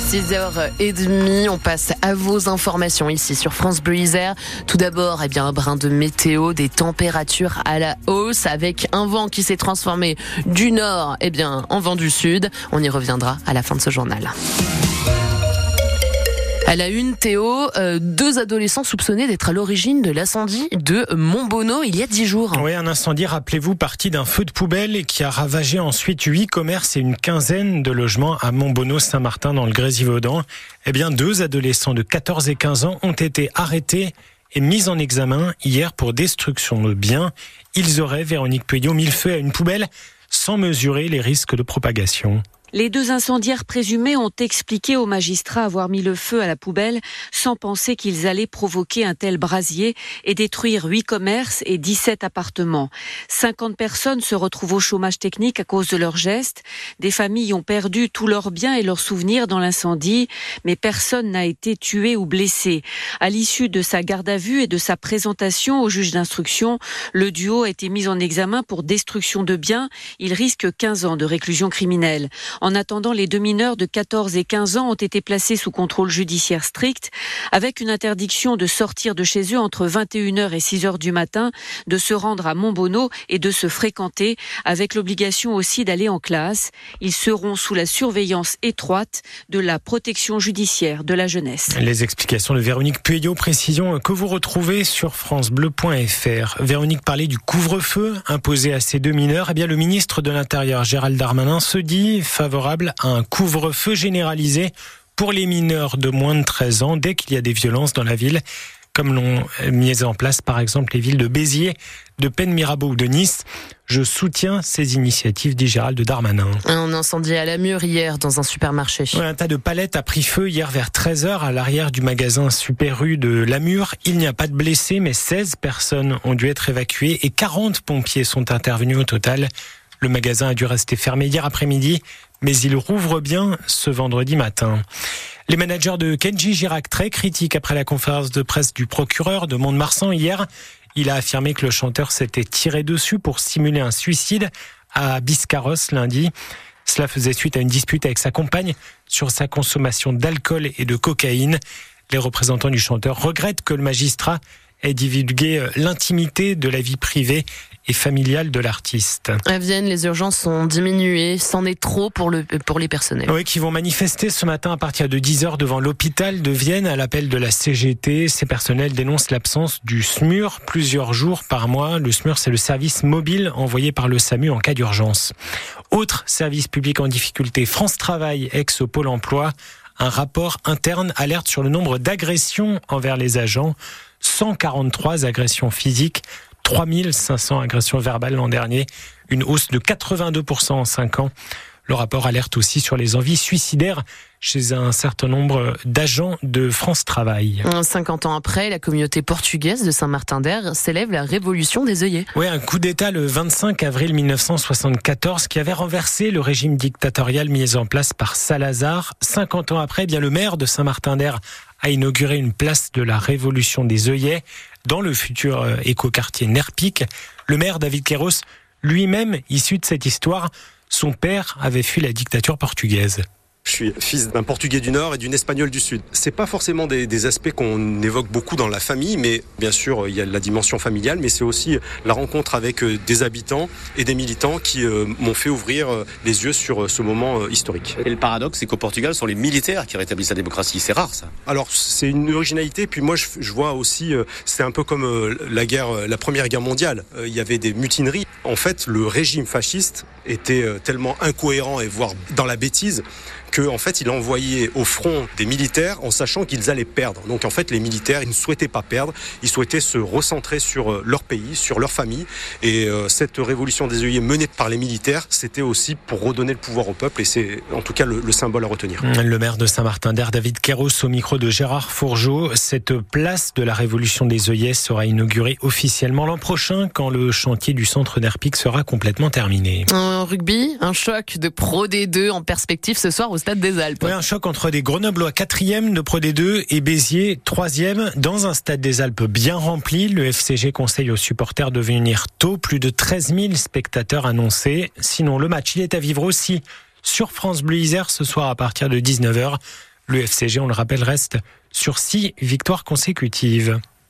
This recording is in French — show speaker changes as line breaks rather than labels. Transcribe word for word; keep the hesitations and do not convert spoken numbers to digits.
six heures trente, on passe à vos informations ici sur France Bleu Isère. Tout d'abord, eh bien, un brin de météo, des températures à la hausse avec un vent qui s'est transformé du nord eh bien, en vent du sud. On y reviendra à la fin de ce journal. À la une, Théo, euh, deux adolescents soupçonnés d'être à l'origine de l'incendie de Montbonneau il y a dix jours.
Oui, un incendie, rappelez-vous, parti d'un feu de poubelle et qui a ravagé ensuite huit commerces et une quinzaine de logements à Montbonneau-Saint-Martin dans le Grésivaudan. Eh bien, deux adolescents de quatorze et quinze ans ont été arrêtés et mis en examen hier pour destruction de biens. Ils auraient, Véronique Pueyo, mis le feu à une poubelle sans mesurer les risques de propagation.
Les deux incendiaires présumés ont expliqué aux magistrats avoir mis le feu à la poubelle sans penser qu'ils allaient provoquer un tel brasier et détruire huit commerces et dix-sept appartements. cinquante personnes se retrouvent au chômage technique à cause de leurs gestes. Des familles ont perdu tous leurs biens et leurs souvenirs dans l'incendie, mais personne n'a été tué ou blessé. À l'issue de sa garde à vue et de sa présentation au juge d'instruction, le duo a été mis en examen pour destruction de biens. Il risque quinze ans de réclusion criminelle. En attendant, les deux mineurs de quatorze et quinze ans ont été placés sous contrôle judiciaire strict, avec une interdiction de sortir de chez eux entre vingt et une heures et six heures du matin, de se rendre à Montbonneau et de se fréquenter, avec l'obligation aussi d'aller en classe. Ils seront sous la surveillance étroite de la protection judiciaire de la jeunesse.
Les explications de Véronique Pueyo, précision que vous retrouvez sur francebleu point f r. Véronique parlait du couvre-feu imposé à ces deux mineurs. Eh bien, le ministre de l'Intérieur, Gérald Darmanin, se dit favorable à un couvre-feu généralisé pour les mineurs de moins de treize ans dès qu'il y a des violences dans la ville, comme l'ont mis en place par exemple les villes de Béziers, de Pennes-Mirabeau ou de Nice. Je soutiens ces initiatives, dit Gérald Darmanin.
Un incendie à Lamure hier dans un supermarché.
Ouais, un tas de palettes a pris feu hier vers treize heures à l'arrière du magasin Super U de Lamure. Il n'y a pas de blessés, mais seize personnes ont dû être évacuées et quarante pompiers sont intervenus au total. Le magasin a dû rester fermé hier après-midi, mais il rouvre bien ce vendredi matin. Les managers de Kenji Girac, très critiques après la conférence de presse du procureur de Mont-de-Marsan hier. Il a affirmé que le chanteur s'était tiré dessus pour simuler un suicide à Biscarrosse lundi. Cela faisait suite à une dispute avec sa compagne sur sa consommation d'alcool et de cocaïne. Les représentants du chanteur regrettent que le magistrat ait divulgué l'intimité de la vie privée et familiale de l'artiste.
À Vienne, les urgences sont diminuées. C'en est trop pour, le, pour les personnels.
Oui, qui vont manifester ce matin à partir de dix heures devant l'hôpital de Vienne à l'appel de la C G T. Ces personnels dénoncent l'absence du S M U R plusieurs jours par mois. Le S M U R, c'est le service mobile envoyé par le SAMU en cas d'urgence. Autre service public en difficulté, France Travail, ex-Pôle emploi. Un rapport interne alerte sur le nombre d'agressions envers les agents. cent quarante-trois agressions physiques, trois mille cinq cents agressions verbales l'an dernier, une hausse de quatre-vingt-deux pour cent en cinq ans. Le rapport alerte aussi sur les envies suicidaires chez un certain nombre d'agents de France Travail.
cinquante ans après, la communauté portugaise de Saint-Martin-d'Air célèbre la révolution des œillets.
Oui, un coup d'État le vingt-cinq avril mille neuf cent soixante-quatorze qui avait renversé le régime dictatorial mis en place par Salazar. cinquante ans après, eh bien le maire de Saint-Martin-d'Air a inauguré une place de la révolution des œillets dans le futur écoquartier Nerpic. Le maire David Queiroz, lui-même issu de cette histoire, son père avait fui la dictature portugaise.
Je suis fils d'un Portugais du Nord et d'une Espagnole du Sud. C'est pas forcément des, des aspects qu'on évoque beaucoup dans la famille, mais bien sûr, il y a la dimension familiale, mais c'est aussi la rencontre avec des habitants et des militants qui euh, m'ont fait ouvrir les yeux sur ce moment euh, historique.
Et le paradoxe, c'est qu'au Portugal, ce sont les militaires qui rétablissent la démocratie. C'est rare, ça.
Alors, c'est une originalité. Puis moi, je, je vois aussi, euh, c'est un peu comme euh, la guerre, la Première Guerre mondiale. Euh, il y avait des mutineries. En fait, le régime fasciste était euh, tellement incohérent et voire dans la bêtise qu'en fait, il envoyait au front des militaires en sachant qu'ils allaient perdre. Donc en fait, les militaires, ils ne souhaitaient pas perdre, ils souhaitaient se recentrer sur leur pays, sur leur famille. Et euh, cette révolution des œillets menée par les militaires, c'était aussi pour redonner le pouvoir au peuple, et c'est en tout cas le, le symbole à retenir.
Le maire de Saint-Martin-d'Air, David Queiroz, au micro de Gérard Fourgeau. Cette place de la révolution des œillets sera inaugurée officiellement l'an prochain, quand le chantier du centre Nerpic sera complètement terminé.
En rugby, un choc de Pro D deux en perspective ce soir au Stade des Alpes.
Oui, un choc entre des Grenoblois quatrième de Pro D deux et Béziers troisième dans un Stade des Alpes bien rempli. Le F C G conseille aux supporters de venir tôt, plus de treize mille spectateurs annoncés. Sinon, le match, il est à vivre aussi sur France Bleu Isère ce soir à partir de dix-neuf heures. Le F C G, on le rappelle, reste sur six victoires consécutives.